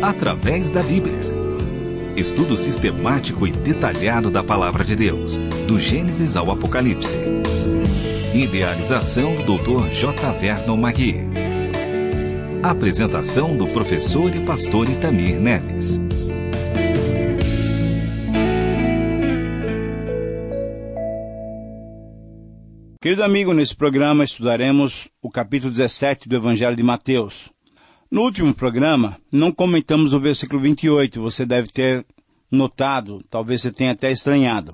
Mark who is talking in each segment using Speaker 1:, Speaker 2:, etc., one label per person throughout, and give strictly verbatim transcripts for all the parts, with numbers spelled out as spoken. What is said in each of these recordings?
Speaker 1: através da Bíblia. Estudo sistemático e detalhado da Palavra de Deus, do Gênesis ao Apocalipse. Idealização do doutor J. Vernon Magui. Apresentação do professor e pastor Itamir Neves.
Speaker 2: Querido amigo, nesse programa estudaremos o capítulo dezessete do Evangelho de Mateus. No último programa, não comentamos o versículo vinte e oito, você deve ter notado, talvez você tenha até estranhado.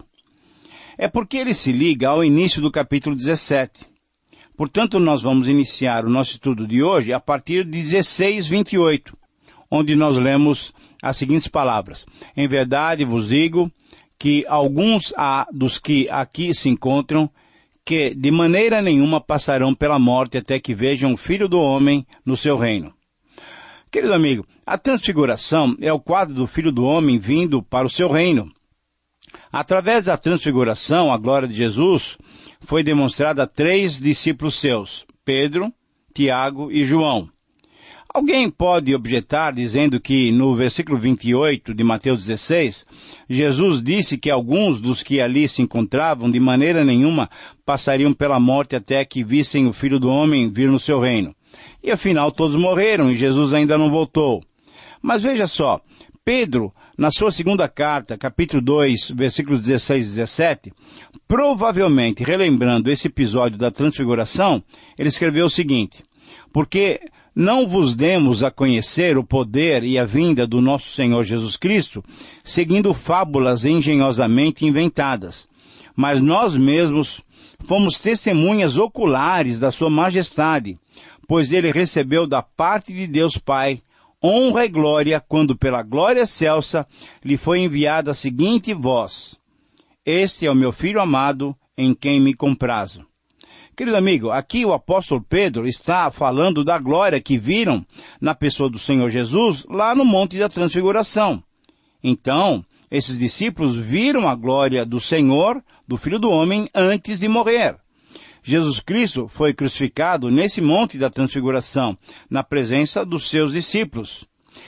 Speaker 2: É porque ele se liga ao início do capítulo dezessete. Portanto, nós vamos iniciar o nosso estudo de hoje a partir de dezesseis, vinte e oito, onde nós lemos as seguintes palavras. Em verdade vos digo que alguns há dos que aqui se encontram que de maneira nenhuma passarão pela morte até que vejam o Filho do Homem no seu reino. Querido amigo, a transfiguração é o quadro do Filho do Homem vindo para o seu reino. Através da transfiguração, a glória de Jesus foi demonstrada a três discípulos seus, Pedro, Tiago e João. Alguém pode objetar dizendo que no versículo vinte e oito de Mateus dezesseis, Jesus disse que alguns dos que ali se encontravam de maneira nenhuma passariam pela morte até que vissem o Filho do Homem vir no seu reino. E afinal todos morreram e Jesus ainda não voltou. Mas veja só, Pedro, na sua segunda carta, capítulo dois, versículos dezesseis e dezessete, provavelmente relembrando esse episódio da transfiguração, ele escreveu o seguinte: porque não vos demos a conhecer o poder e a vinda do nosso Senhor Jesus Cristo, seguindo fábulas engenhosamente inventadas. Mas nós mesmos fomos testemunhas oculares da sua majestade, pois ele recebeu da parte de Deus Pai honra e glória, quando pela glória excelsa lhe foi enviada a seguinte voz: Este é o meu Filho amado, em quem me comprazo. Querido amigo, aqui o apóstolo Pedro está falando da glória que viram na pessoa do Senhor Jesus lá no Monte da Transfiguração. Então, esses discípulos viram a glória do Senhor, do Filho do Homem, antes de morrer. Jesus Cristo foi crucificado nesse Monte da Transfiguração, na presença dos seus discípulos.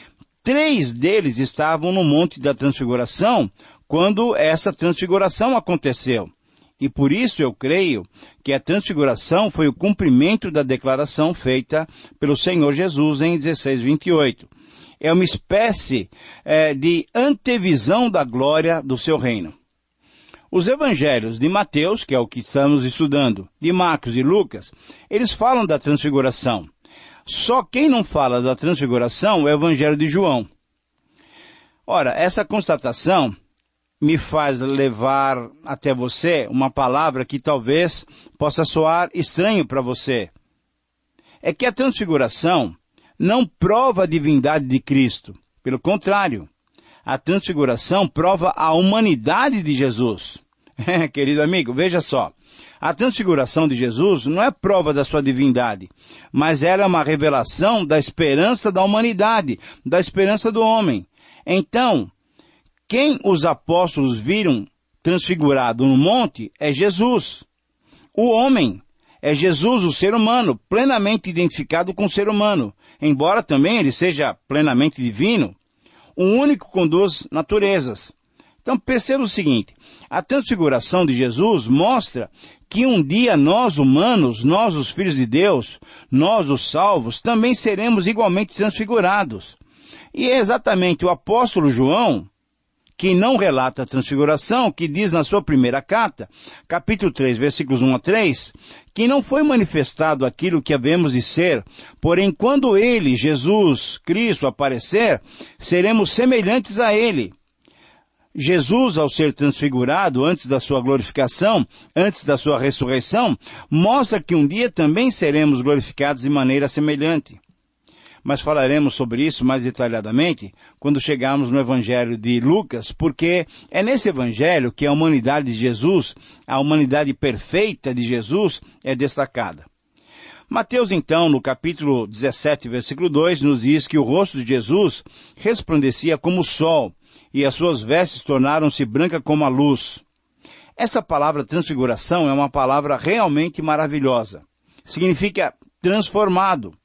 Speaker 2: Três deles estavam no Monte da Transfiguração quando essa transfiguração aconteceu. E por isso eu creio que a transfiguração foi o cumprimento da declaração feita pelo Senhor Jesus em dezesseis, vinte e oito. É uma espécie é, de antevisão da glória do seu reino. Os evangelhos de Mateus, que é o que estamos estudando, de Marcos e Lucas, eles falam da transfiguração. Só quem não fala da transfiguração é o evangelho de João. Ora, essa constatação me faz levar até você uma palavra que talvez possa soar estranho para você. É que a transfiguração não prova a divindade de Cristo. Pelo contrário, a transfiguração prova a humanidade de Jesus. É, querido amigo, veja só. A transfiguração de Jesus não é prova da sua divindade, mas ela é uma revelação da esperança da humanidade, da esperança do homem. Então, quem os apóstolos viram transfigurado no monte é Jesus. O homem é Jesus, o ser humano, plenamente identificado com o ser humano, embora também ele seja plenamente divino, o único com duas naturezas. Então perceba o seguinte, a transfiguração de Jesus mostra que um dia nós humanos, nós os filhos de Deus, nós os salvos, também seremos igualmente transfigurados. E é exatamente o apóstolo João que não relata a transfiguração, que diz na sua primeira carta, capítulo três, versículos um a três, que não foi manifestado aquilo que havemos de ser, porém quando ele, Jesus Cristo, aparecer, seremos semelhantes a ele. Jesus, ao ser transfigurado antes da sua glorificação, antes da sua ressurreição, mostra que um dia também seremos glorificados de maneira semelhante. Mas falaremos sobre isso mais detalhadamente quando chegarmos no Evangelho de Lucas, porque é nesse Evangelho que a humanidade de Jesus, a humanidade perfeita de Jesus, é destacada. Mateus, então, no capítulo dezessete, versículo dois, nos diz que o rosto de Jesus resplandecia como o sol, e as suas vestes tornaram-se brancas como a luz. Essa palavra transfiguração é uma palavra realmente maravilhosa. Significa transformado.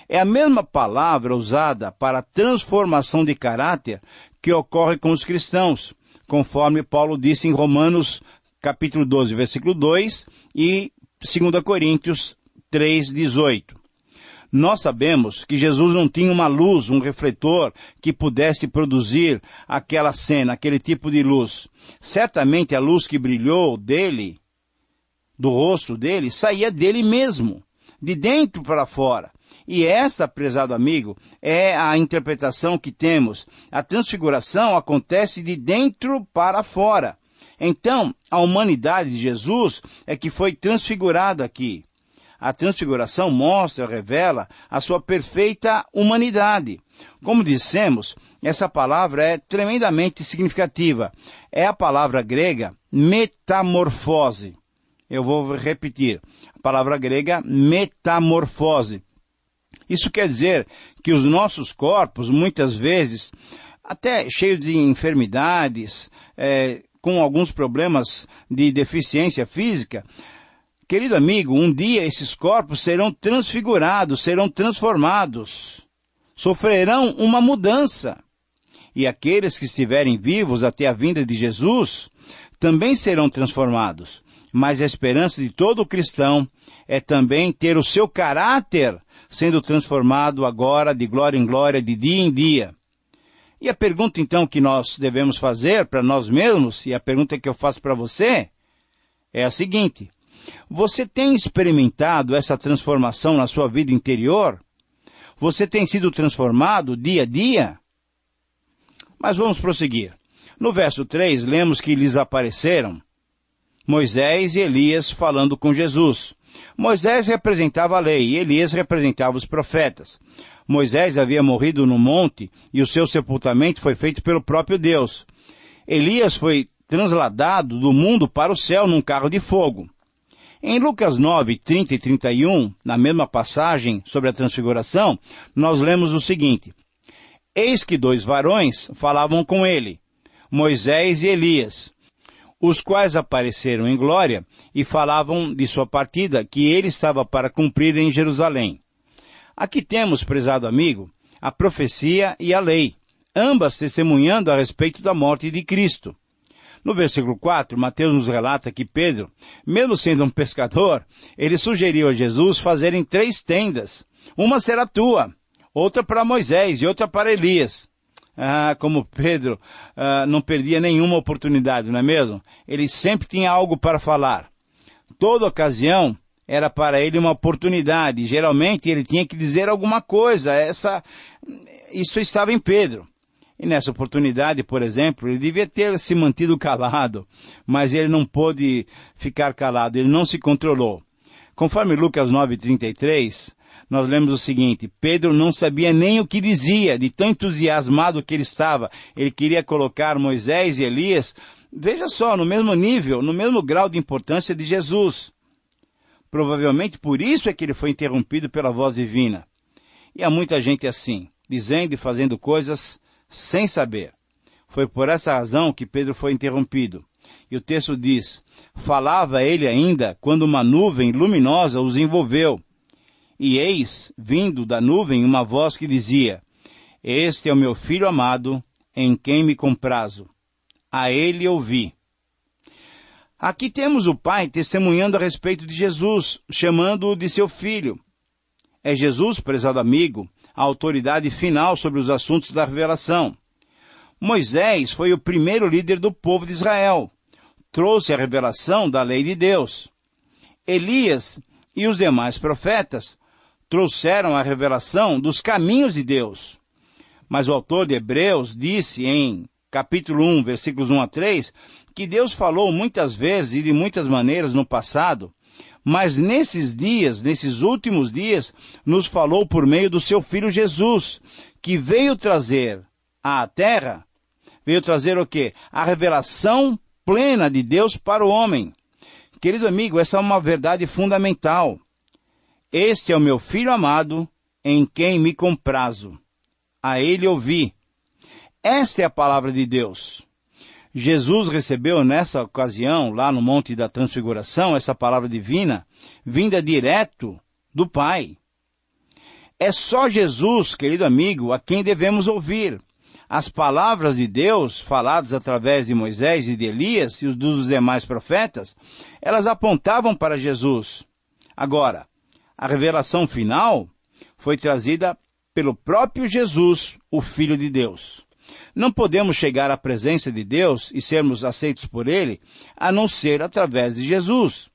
Speaker 2: É a mesma palavra usada para a transformação de caráter que ocorre com os cristãos, conforme Paulo disse em Romanos capítulo doze, versículo dois e dois Coríntios três, dezoito. Nós sabemos que Jesus não tinha uma luz, um refletor que pudesse produzir aquela cena, aquele tipo de luz. Certamente a luz que brilhou dele, do rosto dele, saía dele mesmo, de dentro para fora. E esta, prezado amigo, é a interpretação que temos. A transfiguração acontece de dentro para fora. Então, a humanidade de Jesus é que foi transfigurada aqui. A transfiguração mostra, revela a sua perfeita humanidade. Como dissemos, essa palavra é tremendamente significativa. É a palavra grega metamorfose. Eu vou repetir. A palavra grega metamorfose. Isso quer dizer que os nossos corpos, muitas vezes, até cheios de enfermidades, é, com alguns problemas de deficiência física, querido amigo, um dia esses corpos serão transfigurados, serão transformados, sofrerão uma mudança. E aqueles que estiverem vivos até a vinda de Jesus também serão transformados. Mas a esperança de todo cristão é também ter o seu caráter sendo transformado agora de glória em glória, de dia em dia. E a pergunta então que nós devemos fazer para nós mesmos, e a pergunta que eu faço para você, é a seguinte: você tem experimentado essa transformação na sua vida interior? Você tem sido transformado dia a dia? Mas vamos prosseguir. No verso três, lemos que lhes apareceram Moisés e Elias falando com Jesus. Moisés representava a lei e Elias representava os profetas. Moisés havia morrido no monte e o seu sepultamento foi feito pelo próprio Deus. Elias foi transladado do mundo para o céu num carro de fogo. Em Lucas nove, trinta e trinta e um, na mesma passagem sobre a transfiguração, nós lemos o seguinte: eis que dois varões falavam com ele, Moisés e Elias, os quais apareceram em glória e falavam de sua partida, que ele estava para cumprir em Jerusalém. Aqui temos, prezado amigo, a profecia e a lei, ambas testemunhando a respeito da morte de Cristo. No versículo quatro, Mateus nos relata que Pedro, mesmo sendo um pescador, ele sugeriu a Jesus fazerem três tendas. Uma será tua, outra para Moisés e outra para Elias. Ah, como Pedro ah, não perdia nenhuma oportunidade, não é mesmo? Ele sempre tinha algo para falar. Toda ocasião era para ele uma oportunidade. Geralmente ele tinha que dizer alguma coisa. Essa, isso estava em Pedro. E nessa oportunidade, por exemplo, ele devia ter se mantido calado, mas ele não pôde ficar calado, ele não se controlou. Conforme Lucas nove, trinta e três, nós lemos o seguinte: Pedro não sabia nem o que dizia, de tão entusiasmado que ele estava. Ele queria colocar Moisés e Elias, veja só, no mesmo nível, no mesmo grau de importância de Jesus. Provavelmente por isso é que ele foi interrompido pela voz divina. E há muita gente assim, dizendo e fazendo coisas sem saber. Foi por essa razão que Pedro foi interrompido. E o texto diz: falava ele ainda quando uma nuvem luminosa os envolveu. E eis, vindo da nuvem, uma voz que dizia: este é o meu filho amado, em quem me comprazo. A ele ouvi. Aqui temos o Pai testemunhando a respeito de Jesus, chamando-o de seu filho. É Jesus, prezado amigo, a autoridade final sobre os assuntos da revelação. Moisés foi o primeiro líder do povo de Israel. Trouxe a revelação da lei de Deus. Elias e os demais profetas trouxeram a revelação dos caminhos de Deus. Mas o autor de Hebreus disse em capítulo um, versículos um a três, que Deus falou muitas vezes e de muitas maneiras no passado, mas nesses dias, nesses últimos dias, nos falou por meio do seu Filho Jesus, que veio trazer à terra, veio trazer o quê? A revelação plena de Deus para o homem. Querido amigo, essa é uma verdade fundamental. Este é o meu Filho amado, em quem me comprazo. A ele ouvi. Esta é a palavra de Deus. Jesus recebeu nessa ocasião, lá no Monte da Transfiguração, essa palavra divina, vinda direto do Pai. É só Jesus, querido amigo, a quem devemos ouvir. As palavras de Deus, faladas através de Moisés e de Elias e dos demais profetas, elas apontavam para Jesus. Agora, a revelação final foi trazida pelo próprio Jesus, o Filho de Deus. Não podemos chegar à presença de Deus e sermos aceitos por Ele, a não ser através de Jesus.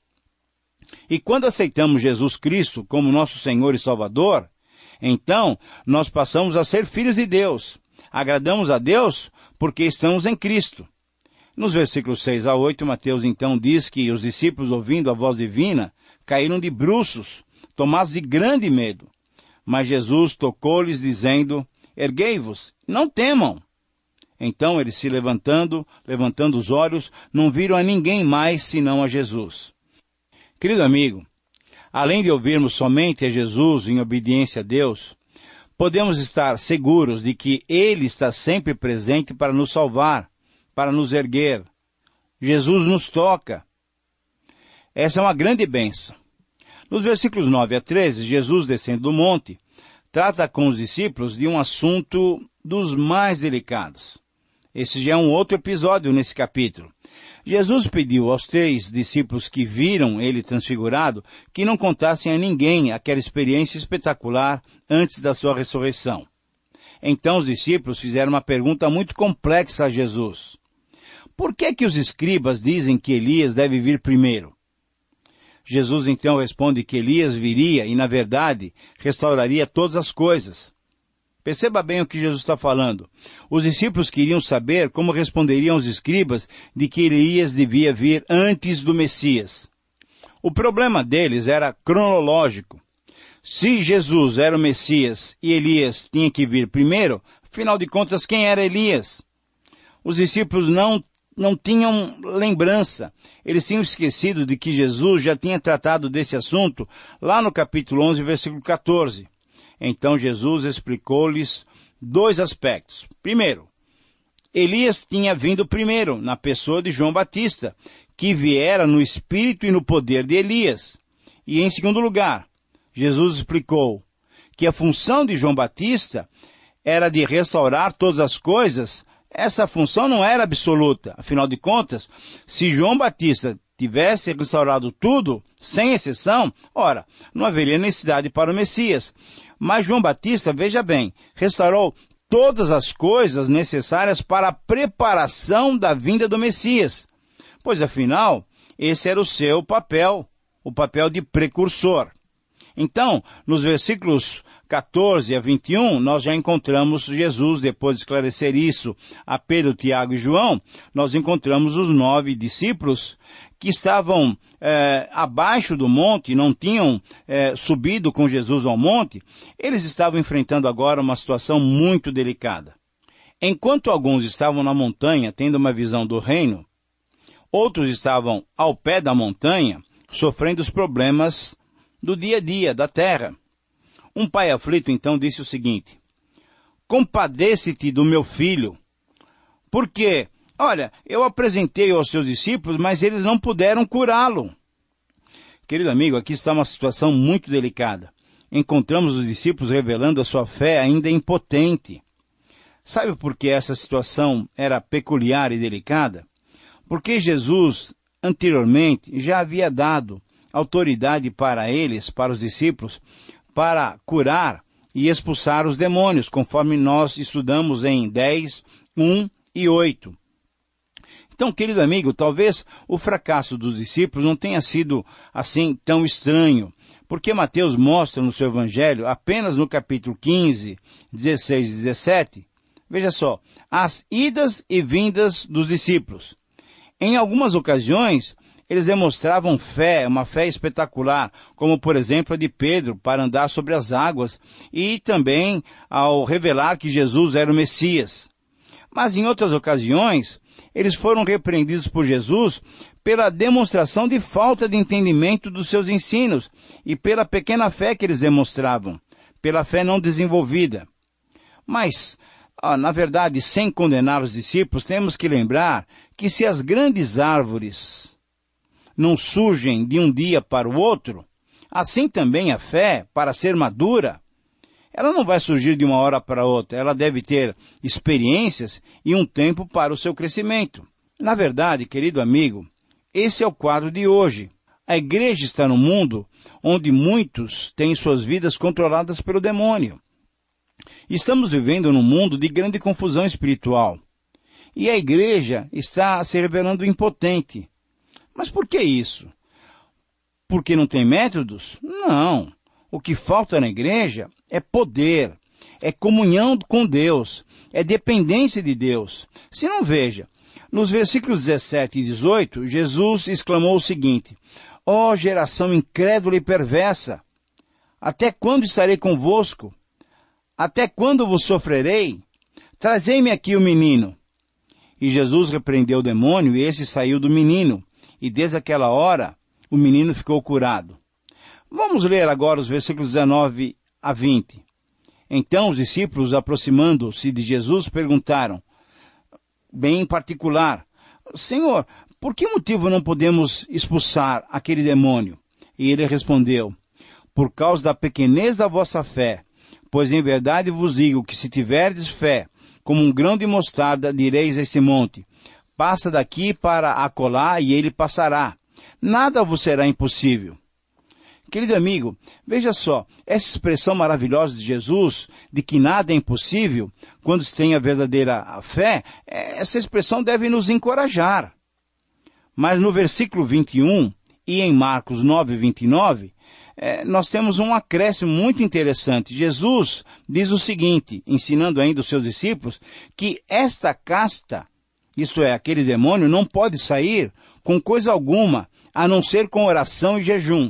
Speaker 2: E quando aceitamos Jesus Cristo como nosso Senhor e Salvador, então nós passamos a ser filhos de Deus. Agradamos a Deus porque estamos em Cristo. Nos versículos seis a oito, Mateus então diz que os discípulos, ouvindo a voz divina, caíram de bruços, tomados de grande medo. Mas Jesus tocou-lhes, dizendo, erguei-vos, não temam. Então eles se levantando, levantando os olhos, não viram a ninguém mais senão a Jesus. Querido amigo, além de ouvirmos somente a Jesus em obediência a Deus, podemos estar seguros de que Ele está sempre presente para nos salvar, para nos erguer. Jesus nos toca. Essa é uma grande bênção. Nos versículos nove a treze, Jesus, descendo do monte, trata com os discípulos de um assunto dos mais delicados. Esse já é um outro episódio nesse capítulo. Jesus pediu aos três discípulos que viram ele transfigurado que não contassem a ninguém aquela experiência espetacular antes da sua ressurreição. Então os discípulos fizeram uma pergunta muito complexa a Jesus. Por que que os escribas dizem que Elias deve vir primeiro? Jesus então responde que Elias viria e, na verdade, restauraria todas as coisas. Perceba bem o que Jesus está falando. Os discípulos queriam saber como responderiam os escribas de que Elias devia vir antes do Messias. O problema deles era cronológico. Se Jesus era o Messias e Elias tinha que vir primeiro, afinal de contas, quem era Elias? Os discípulos não, não tinham lembrança. Eles tinham esquecido de que Jesus já tinha tratado desse assunto lá no capítulo onze, versículo quatorze. Então Jesus explicou-lhes dois aspectos. Primeiro, Elias tinha vindo primeiro, na pessoa de João Batista, que viera no espírito e no poder de Elias. E em segundo lugar, Jesus explicou que a função de João Batista era de restaurar todas as coisas. Essa função não era absoluta. Afinal de contas, se João Batista tivesse restaurado tudo, sem exceção, ora, não haveria necessidade para o Messias. Mas João Batista, veja bem, restaurou todas as coisas necessárias para a preparação da vinda do Messias. Pois afinal, esse era o seu papel, o papel de precursor. Então, nos versículos quatorze a vinte e um, nós já encontramos Jesus, depois de esclarecer isso a Pedro, Tiago e João, nós encontramos os nove discípulos que estavam é, abaixo do monte, não tinham é, subido com Jesus ao monte. Eles estavam enfrentando agora uma situação muito delicada. Enquanto alguns estavam na montanha, tendo uma visão do reino, outros estavam ao pé da montanha, sofrendo os problemas do dia a dia, da terra. Um pai aflito então disse o seguinte: compadece-te do meu filho, porque, olha, eu apresentei aos seus discípulos, mas eles não puderam curá-lo. Querido amigo, aqui está uma situação muito delicada. Encontramos os discípulos revelando a sua fé ainda impotente. Sabe por que essa situação era peculiar e delicada? Porque Jesus, anteriormente, já havia dado autoridade para eles, para os discípulos, para curar e expulsar os demônios, conforme nós estudamos em dez, um e oito. Então, querido amigo, talvez o fracasso dos discípulos não tenha sido assim tão estranho, porque Mateus mostra no seu evangelho, apenas no capítulo quinze, dezesseis e dezessete, veja só, as idas e vindas dos discípulos. Em algumas ocasiões, eles demonstravam fé, uma fé espetacular, como por exemplo a de Pedro, para andar sobre as águas, e também ao revelar que Jesus era o Messias. Mas em outras ocasiões, eles foram repreendidos por Jesus pela demonstração de falta de entendimento dos seus ensinos e pela pequena fé que eles demonstravam, pela fé não desenvolvida. Mas, na verdade, sem condenar os discípulos, temos que lembrar que se as grandes árvores não surgem de um dia para o outro, assim também a fé, para ser madura, ela não vai surgir de uma hora para outra. Ela deve ter experiências e um tempo para o seu crescimento. Na verdade, querido amigo, esse é o quadro de hoje. A igreja está no mundo onde muitos têm suas vidas controladas pelo demônio. Estamos vivendo num mundo de grande confusão espiritual. E a igreja está se revelando impotente. Mas por que isso? Porque não tem métodos? Não. O que falta na igreja é poder, é comunhão com Deus, é dependência de Deus. Se não, veja, nos versículos dezessete e dezoito, Jesus exclamou o seguinte: ó geração incrédula e perversa, até quando estarei convosco? Até quando vos sofrerei? Trazei-me aqui o menino. E Jesus repreendeu o demônio, e esse saiu do menino, e desde aquela hora o menino ficou curado. Vamos ler agora os versículos dezenove a vinte. Então os discípulos, aproximando-se de Jesus, perguntaram, bem em particular, Senhor, por que motivo não podemos expulsar aquele demônio? E ele respondeu, por causa da pequenez da vossa fé, pois em verdade vos digo que se tiverdes fé, como um grão de mostarda, direis a este monte, passa daqui para acolá, e ele passará. Nada vos será impossível. Querido amigo, veja só, essa expressão maravilhosa de Jesus, de que nada é impossível, quando se tem a verdadeira fé, essa expressão deve nos encorajar. Mas no versículo vinte e um, e em Marcos nove, vinte e nove, é, nós temos um acréscimo muito interessante. Jesus diz o seguinte, ensinando ainda os seus discípulos, que esta casta, isto é, aquele demônio, não pode sair com coisa alguma, a não ser com oração e jejum.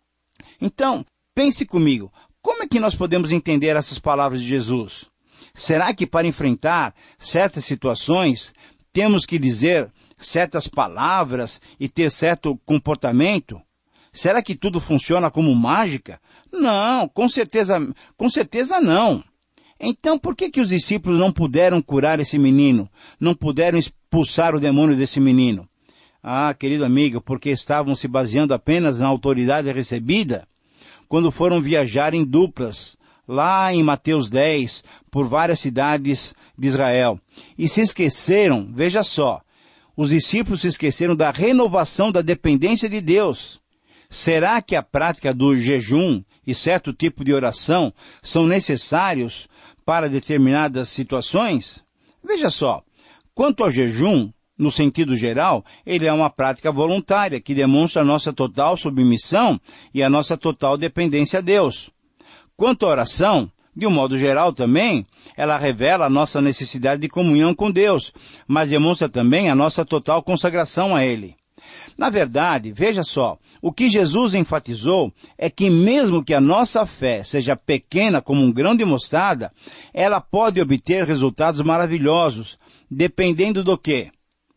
Speaker 2: Então, pense comigo, como é que nós podemos entender essas palavras de Jesus? Será que para enfrentar certas situações, temos que dizer certas palavras e ter certo comportamento? Será que tudo funciona como mágica? Não, com certeza, com certeza não. Então, por que que os discípulos não puderam curar esse menino? Não puderam expulsar o demônio desse menino? Ah, querido amigo, porque estavam se baseando apenas na autoridade recebida quando foram viajar em duplas, lá em Mateus dez, por várias cidades de Israel. E se esqueceram, veja só, os discípulos se esqueceram da renovação da dependência de Deus. Será que a prática do jejum e certo tipo de oração são necessários para determinadas situações? Veja só, quanto ao jejum, no sentido geral, ele é uma prática voluntária que demonstra a nossa total submissão e a nossa total dependência a Deus. Quanto à oração, de um modo geral também, ela revela a nossa necessidade de comunhão com Deus, mas demonstra também a nossa total consagração a Ele. Na verdade, veja só, o que Jesus enfatizou é que mesmo que a nossa fé seja pequena como um grão de mostarda, ela pode obter resultados maravilhosos, dependendo do quê?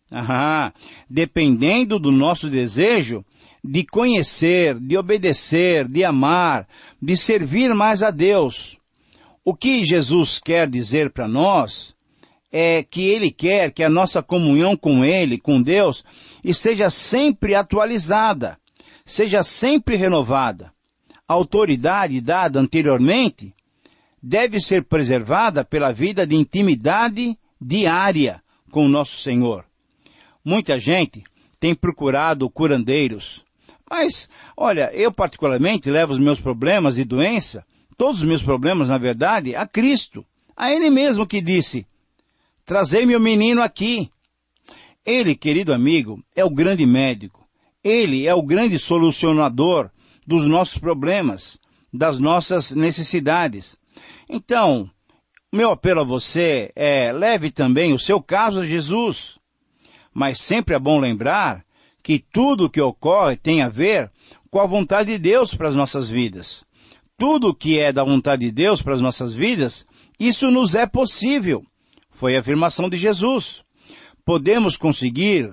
Speaker 2: Ah, dependendo do nosso desejo de conhecer, de obedecer, de amar, de servir mais a Deus. O que Jesus quer dizer para nós é que Ele quer que a nossa comunhão com Ele, com Deus, esteja sempre atualizada, seja sempre renovada. A autoridade dada anteriormente deve ser preservada pela vida de intimidade diária com o nosso Senhor. Muita gente tem procurado curandeiros, mas, olha, eu particularmente levo os meus problemas de doença, todos os meus problemas, na verdade, a Cristo, a Ele mesmo que disse, trazei-me o menino aqui. Ele, querido amigo, é o grande médico, Ele é o grande solucionador dos nossos problemas, das nossas necessidades. Então, meu apelo a você é, leve também o seu caso a Jesus. Mas sempre é bom lembrar que tudo o que ocorre tem a ver com a vontade de Deus para as nossas vidas. Tudo o que é da vontade de Deus para as nossas vidas, isso nos é possível. Foi a afirmação de Jesus. Podemos conseguir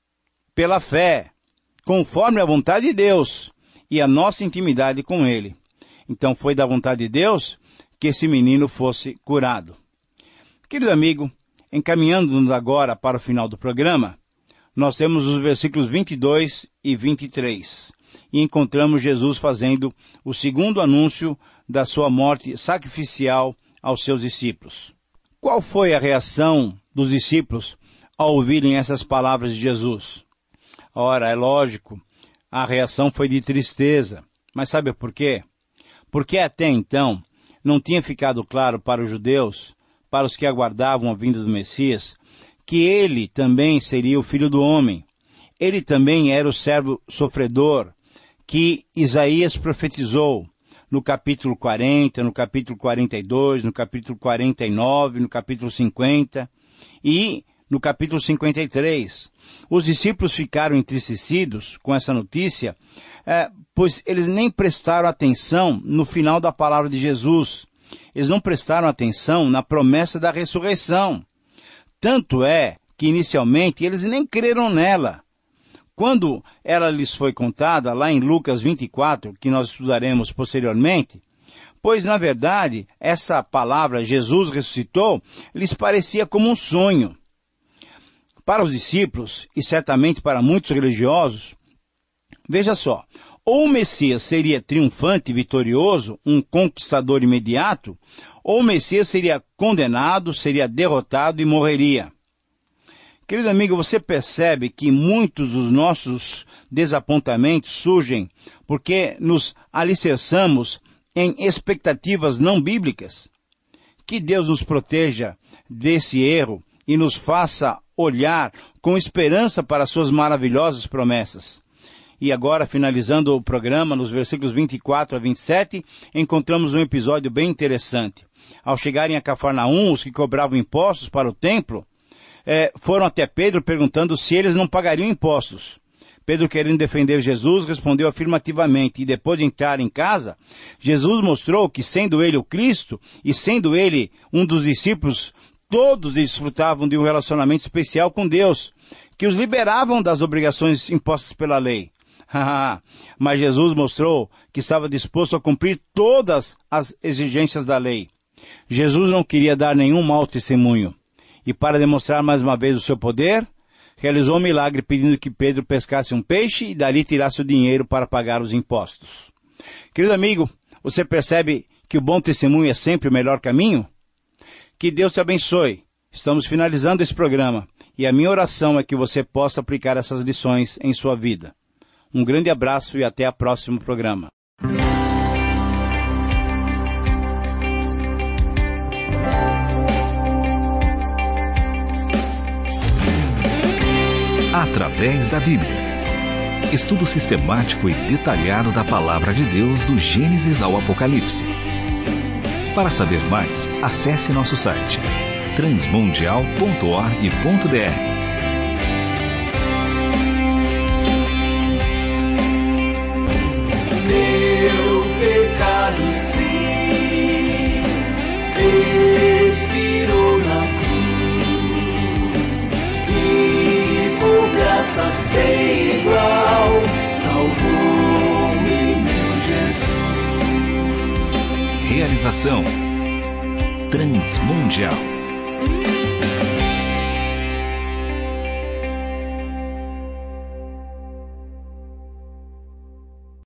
Speaker 2: pela fé, conforme a vontade de Deus e a nossa intimidade com Ele. Então foi da vontade de Deus que esse menino fosse curado. Querido amigo, encaminhando-nos agora para o final do programa, nós temos os versículos vinte e dois e vinte e três. E encontramos Jesus fazendo o segundo anúncio da sua morte sacrificial aos seus discípulos. Qual foi a reação dos discípulos ao ouvirem essas palavras de Jesus? Ora, é lógico, a reação foi de tristeza. Mas sabe por quê? Porque até então não tinha ficado claro para os judeus, para os que aguardavam a vinda do Messias, que ele também seria o Filho do Homem. Ele também era o servo sofredor que Isaías profetizou no capítulo quarenta, no capítulo quarenta e dois, no capítulo quarenta e nove, no capítulo cinquenta e no capítulo cinquenta e três. Os discípulos ficaram entristecidos com essa notícia, é, pois eles nem prestaram atenção no final da palavra de Jesus. Eles não prestaram atenção na promessa da ressurreição. Tanto é que inicialmente eles nem creram nela. Quando ela lhes foi contada, lá em Lucas vinte e quatro, que nós estudaremos posteriormente, pois na verdade essa palavra, Jesus ressuscitou, lhes parecia como um sonho. Para os discípulos, e certamente para muitos religiosos, veja só, ou o Messias seria triunfante e vitorioso, um conquistador imediato, ou o Messias seria condenado, seria derrotado e morreria. Querido amigo, você percebe que muitos dos nossos desapontamentos surgem porque nos alicerçamos em expectativas não bíblicas? Que Deus nos proteja desse erro e nos faça olhar com esperança para suas maravilhosas promessas. E agora, finalizando o programa, nos versículos vinte e quatro a vinte e sete, encontramos um episódio bem interessante. Ao chegarem a Cafarnaum, os que cobravam impostos para o templo, eh, foram até Pedro perguntando se eles não pagariam impostos. Pedro, querendo defender Jesus, respondeu afirmativamente, e depois de entrar em casa, Jesus mostrou que, sendo ele o Cristo, e sendo ele um dos discípulos, todos desfrutavam de um relacionamento especial com Deus, que os liberavam das obrigações impostas pela lei. Mas Jesus mostrou que estava disposto a cumprir todas as exigências da lei. Jesus não queria dar nenhum mau testemunho. E para demonstrar mais uma vez o seu poder, realizou um milagre pedindo que Pedro pescasse um peixe e dali tirasse o dinheiro para pagar os impostos. Querido amigo, você percebe que o bom testemunho é sempre o melhor caminho? Que Deus te abençoe. Estamos finalizando esse programa e a minha oração é que você possa aplicar essas lições em sua vida. Um grande abraço e até o próximo programa.
Speaker 1: Através da Bíblia. Estudo sistemático e detalhado da Palavra de Deus do Gênesis ao Apocalipse. Para saber mais, acesse nosso site transmundial ponto org ponto br.
Speaker 3: Meu pecado sim expirou na cruz e por graça sem igual salvou-me meu Jesus.
Speaker 1: Realização Transmundial.